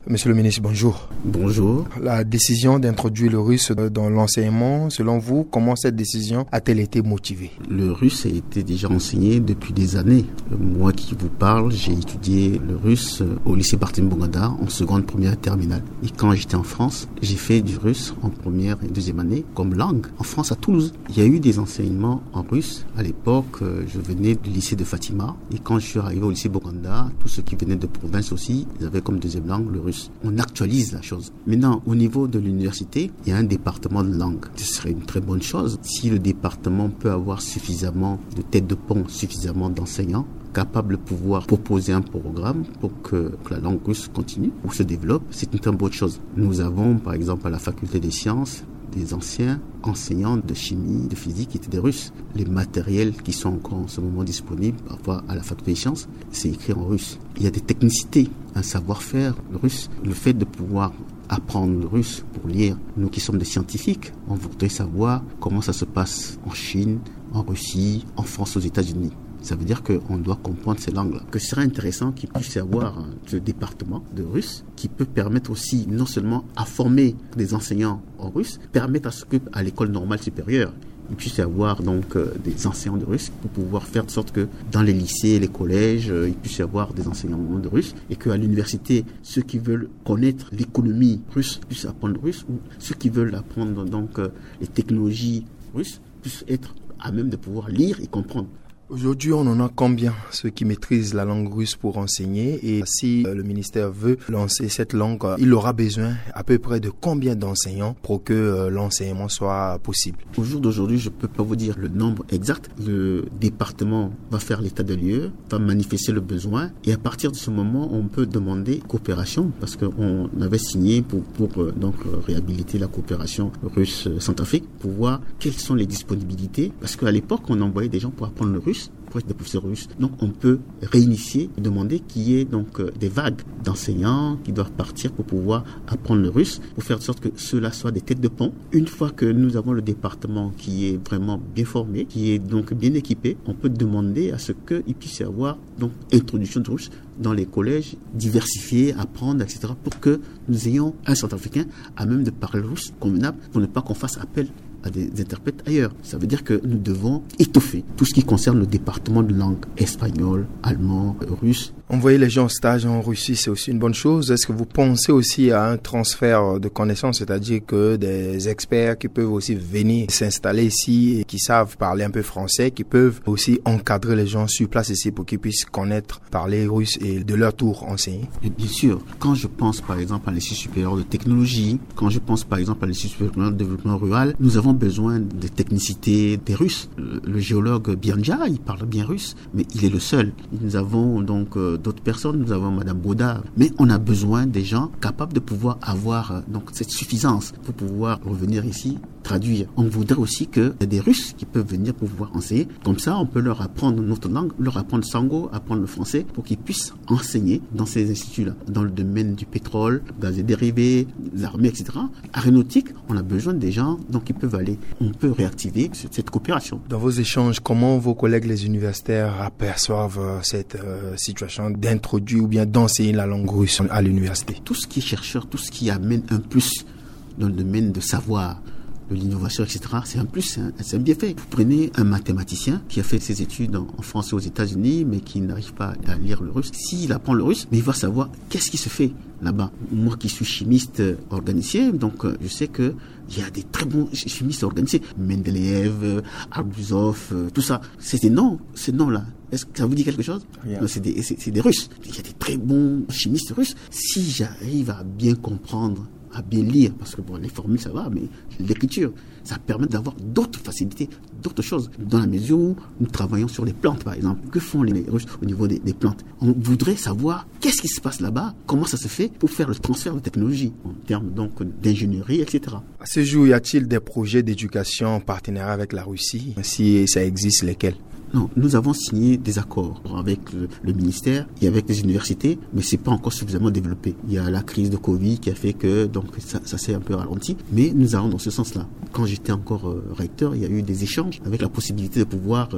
Monsieur le ministre, bonjour. Bonjour. La décision d'introduire le russe dans l'enseignement, selon vous, comment cette décision a-t-elle été motivée? Le russe a été déjà enseigné depuis des années. Moi qui vous parle, j'ai étudié le russe au lycée Barthélémy Bonganda en seconde, première et terminale. Et quand j'étais en France, j'ai fait du russe en première et deuxième année comme langue en France à Toulouse. Il y a eu des enseignements en russe. À l'époque, je venais du lycée de Fatima. Et quand je suis arrivé au lycée Bonganda, tous ceux qui venaient de province aussi, ils avaient comme deuxième langue le russe. On actualise la chose. Maintenant, au niveau de l'université, il y a un département de langue. Ce serait une très bonne chose si le département peut avoir suffisamment de têtes de pont, suffisamment d'enseignants capables de pouvoir proposer un programme pour que la langue russe continue ou se développe. C'est une très bonne chose. Nous avons, par exemple, à la faculté des sciences, des anciens enseignants de chimie, de physique qui étaient des Russes. Les matériels qui sont encore en ce moment disponibles, parfois à la faculté des sciences, c'est écrit en russe. Il y a des technicités, un savoir-faire russe. Le fait de pouvoir apprendre le russe pour lire, nous qui sommes des scientifiques, on voudrait savoir comment ça se passe en Chine, en Russie, en France, aux États-Unis. Ça veut dire qu'on doit comprendre ces langues-là. Que ce serait intéressant qu'il puisse y avoir ce département de russe qui peut permettre aussi non seulement à former des enseignants en russe, permettre à ce qu'à l'école normale supérieure, il puisse y avoir donc des enseignants de russe pour pouvoir faire de sorte que dans les lycées, les collèges, il puisse y avoir des enseignants de russe et qu'à l'université, ceux qui veulent connaître l'économie russe puissent apprendre le russe ou ceux qui veulent apprendre donc les technologies russes puissent être à même de pouvoir lire et comprendre. Aujourd'hui, on en a combien, ceux qui maîtrisent la langue russe pour enseigner? Et si le ministère veut lancer cette langue, il aura besoin à peu près de combien d'enseignants pour que l'enseignement soit possible? Au jour d'aujourd'hui, je ne peux pas vous dire le nombre exact. Le département va faire l'état de lieu, va manifester le besoin et à partir de ce moment, on peut demander coopération parce qu'on avait signé pour donc réhabiliter la coopération russe-Centrafrique pour voir quelles sont les disponibilités. Parce qu'à l'époque, on envoyait des gens pour apprendre le russe, pour être des professeurs russes. Donc on peut réinitier, demander qu'il y ait donc des vagues d'enseignants qui doivent partir pour pouvoir apprendre le russe, pour faire de sorte que ceux-là soient des têtes de pont. Une fois que nous avons le département qui est vraiment bien formé, qui est donc bien équipé, on peut demander à ce qu'il puisse y avoir donc introduction de russe dans les collèges, diversifier, apprendre, etc. pour que nous ayons un Centrafricain à même de parler russe convenable pour ne pas qu'on fasse appel à des interprètes ailleurs. Ça veut dire que nous devons étoffer tout ce qui concerne le département de langue espagnol, allemand, russe. Envoyer les gens en stage en Russie, c'est aussi une bonne chose. Est-ce que vous pensez aussi à un transfert de connaissances, c'est-à-dire que des experts qui peuvent aussi venir s'installer ici et qui savent parler un peu français, qui peuvent aussi encadrer les gens sur place ici pour qu'ils puissent connaître, parler russe et de leur tour enseigner? Et bien sûr, quand je pense par exemple à l'Institut supérieur de technologie, quand je pense par exemple à l'Institut supérieur de développement rural, nous avons besoin de technicité des Russes. Le géologue Bianja, il parle bien russe, mais il est le seul. Nous avons donc d'autres personnes, nous avons Madame Baudard, mais on a besoin des gens capables de pouvoir avoir donc cette suffisance pour pouvoir revenir ici, traduire. On voudrait aussi qu'il y ait des Russes qui peuvent venir pour pouvoir enseigner. Comme ça, on peut leur apprendre notre langue, leur apprendre sango, apprendre le français pour qu'ils puissent enseigner dans ces instituts-là, dans le domaine du pétrole, gaz et dérivés, l'armée, etc. Aéronautique, on a besoin des gens donc qui peuvent aller. On peut réactiver cette coopération. Dans vos échanges, comment vos collègues les universitaires aperçoivent cette situation d'introduire ou bien d'enseigner la langue russe à l'université? Tout ce qui est chercheur, tout ce qui amène un plus dans le domaine de savoir, de l'innovation, etc., c'est un plus, c'est un bienfait. Vous prenez un mathématicien qui a fait ses études en France et aux États-Unis, mais qui n'arrive pas à lire le russe. S'il apprend le russe, mais il va savoir qu'est-ce qui se fait là-bas. Moi qui suis chimiste organicier, donc je sais que il y a des très bons chimistes organisés. Mendeleïev, Arbuzov, tout ça. C'est ces noms-là. Est-ce que ça vous dit quelque chose? Non, c'est des Russes. Il y a des très bons chimistes russes. Si j'arrive à bien comprendre, à bien lire, parce que bon, les formules ça va, mais l'écriture, ça permet d'avoir d'autres facilités, d'autres choses. Dans la mesure où nous travaillons sur les plantes, par exemple. Que font les Russes au niveau des plantes? On voudrait savoir qu'est-ce qui se passe là-bas, comment ça se fait pour faire le transfert de technologie, en termes donc d'ingénierie, etc. À ce jour, y a-t-il des projets d'éducation en partenariat avec la Russie? Si ça existe, lesquels? Non, nous avons signé des accords avec le ministère et avec les universités, mais c'est pas encore suffisamment développé. Il y a la crise de Covid qui a fait que donc ça s'est un peu ralenti, mais nous allons dans ce sens-là. Quand j'étais encore recteur, il y a eu des échanges avec la possibilité de pouvoir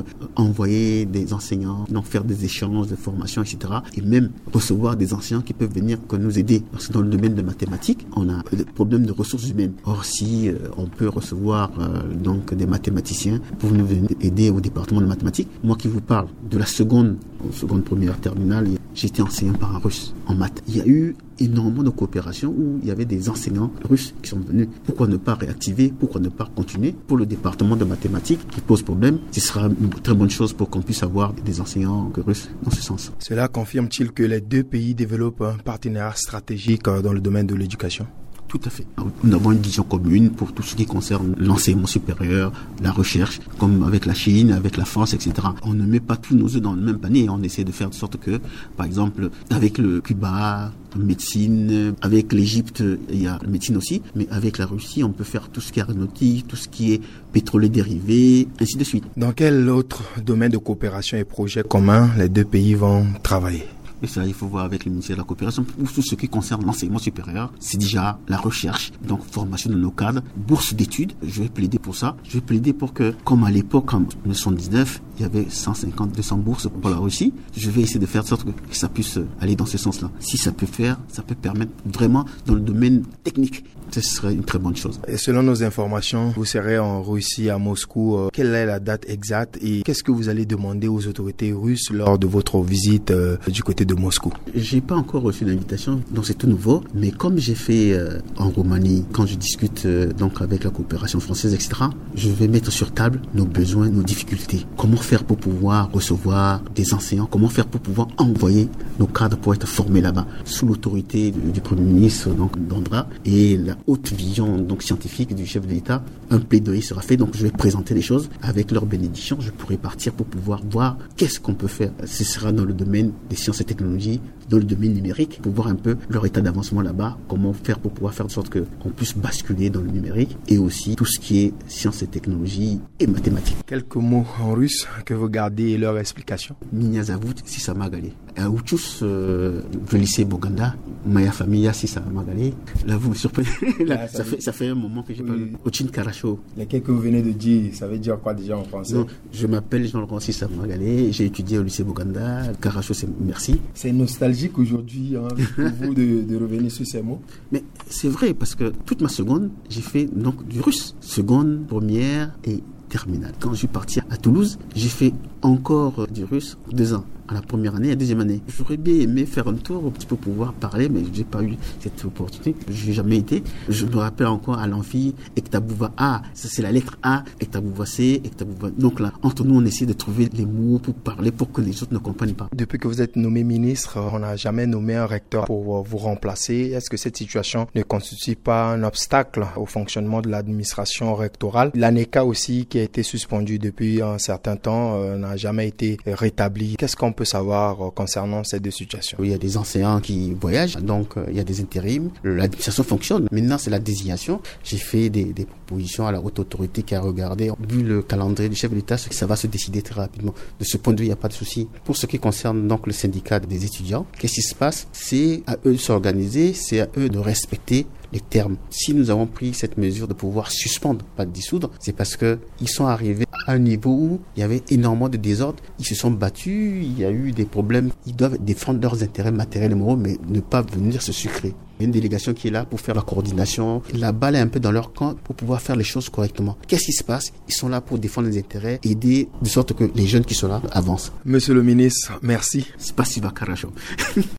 envoyer des enseignants, donc faire des échanges de formation, etc. Et même recevoir des enseignants qui peuvent venir nous aider. Parce que dans le domaine de mathématiques, on a des problèmes de ressources humaines. Or, si on peut recevoir des mathématiciens pour nous aider au département de mathématiques, moi qui vous parle de la seconde première terminale, j'étais enseignant par un russe en maths. Il y a eu énormément de coopération où il y avait des enseignants russes qui sont venus. Pourquoi ne pas réactiver? Pourquoi ne pas continuer? Pour le département de mathématiques qui pose problème, ce sera une très bonne chose pour qu'on puisse avoir des enseignants russes dans ce sens. Cela confirme-t-il que les deux pays développent un partenariat stratégique dans le domaine de l'éducation? Tout à fait. Nous avons une vision commune pour tout ce qui concerne l'enseignement supérieur, la recherche, comme avec la Chine, avec la France, etc. On ne met pas tous nos œufs dans le même panier. On essaie de faire de sorte que, par exemple, avec le Cuba, médecine, avec l'Égypte, il y a la médecine aussi, mais avec la Russie, on peut faire tout ce qui est aéronautique, tout ce qui est pétrolier dérivé, ainsi de suite. Dans quel autre domaine de coopération et projets communs les deux pays vont travailler? Et ça, il faut voir avec le ministère de la Coopération. Pour tout ce qui concerne l'enseignement supérieur, c'est déjà la recherche, donc formation de nos cadres, bourse d'études. Je vais plaider pour ça. Je vais plaider pour que, comme à l'époque, en 1919, il y avait 150, 200 bourses pour la Russie. Je vais essayer de faire de sorte que ça puisse aller dans ce sens-là. Si ça peut faire, ça peut permettre vraiment dans le domaine technique. Ce serait une très bonne chose. Et selon nos informations, vous serez en Russie, à Moscou. Quelle est la date exacte et qu'est-ce que vous allez demander aux autorités russes lors de votre visite du côté de Moscou? J'ai pas encore reçu l'invitation, donc c'est tout nouveau. Mais comme j'ai fait en Roumanie, quand je discute avec la coopération française, etc., je vais mettre sur table nos besoins, nos difficultés. Comment faire pour pouvoir recevoir des enseignants? Comment faire pour pouvoir envoyer nos cadres pour être formés là-bas sous l'autorité du Premier ministre, d'Andra, et la haute vision scientifique du chef de l'État? Un plaidoyer sera fait, donc je vais présenter les choses avec leur bénédiction. Je pourrai partir pour pouvoir voir qu'est-ce qu'on peut faire. Ce sera dans le domaine des sciences et technologies, dans le domaine numérique, pour voir un peu leur état d'avancement là-bas, comment faire pour pouvoir faire de sorte qu'on puisse basculer dans le numérique, et aussi tout ce qui est sciences et technologies et mathématiques. Quelques mots en russe que vous gardez et leur explication. Меня зовут Сиса Магали. Учусь в lycée Boganda. Моя фамилия Сиса Магали. Là, vous me surprenez. Là, ça fait un moment que j'ai pas lu. Ochin Karacho. Lesquels que vous venez de dire, ça veut dire quoi déjà en français? Non, je m'appelle Jean-Laurent Sissa Magalé. J'ai étudié au lycée Boganda. Karacho, c'est merci. C'est nostalgique aujourd'hui pour vous de revenir sur ces mots. Mais c'est vrai parce que toute ma seconde, j'ai fait du russe. Seconde, première et terminale. Quand je suis parti à Toulouse, j'ai fait encore du russe 2 ans. À la première année et la deuxième année. J'aurais bien aimé faire un tour pour pouvoir parler, mais j'ai pas eu cette opportunité. Je n'ai jamais été. Je me rappelle encore à l'amphi, Ektabouva A, ça c'est la lettre A, Ektabouva C, Ektabouva. Donc là, entre nous, on essaie de trouver les mots pour parler pour que les autres ne comprennent pas. Depuis que vous êtes nommé ministre, on n'a jamais nommé un recteur pour vous remplacer. Est-ce que cette situation ne constitue pas un obstacle au fonctionnement de l'administration rectorale? L'ANECA aussi, qui a été suspendue depuis un certain temps, n'a jamais été rétablie. Qu'est-ce qu'on peut savoir concernant ces deux situations? Il y a des enseignants qui voyagent, donc il y a des intérims. L'administration fonctionne. Maintenant, c'est la désignation. J'ai fait des propositions à la haute autorité qui a regardé. Vu le calendrier du chef de l'État, ça va se décider très rapidement. De ce point de vue, il n'y a pas de souci. Pour ce qui concerne le syndicat des étudiants, qu'est-ce qui se passe? C'est à eux de s'organiser, c'est à eux de respecter les termes. Si nous avons pris cette mesure de pouvoir suspendre, pas de dissoudre, c'est parce que ils sont arrivés à un niveau où il y avait énormément de désordre. Ils se sont battus, il y a eu des problèmes. Ils doivent défendre leurs intérêts matériels et moraux, mais ne pas venir se sucrer. Il y a une délégation qui est là pour faire la coordination. La balle est un peu dans leur camp pour pouvoir faire les choses correctement. Qu'est-ce qui se passe? Ils sont là pour défendre les intérêts, aider de sorte que les jeunes qui sont là avancent. Monsieur le ministre, merci. Spasiba Karacho.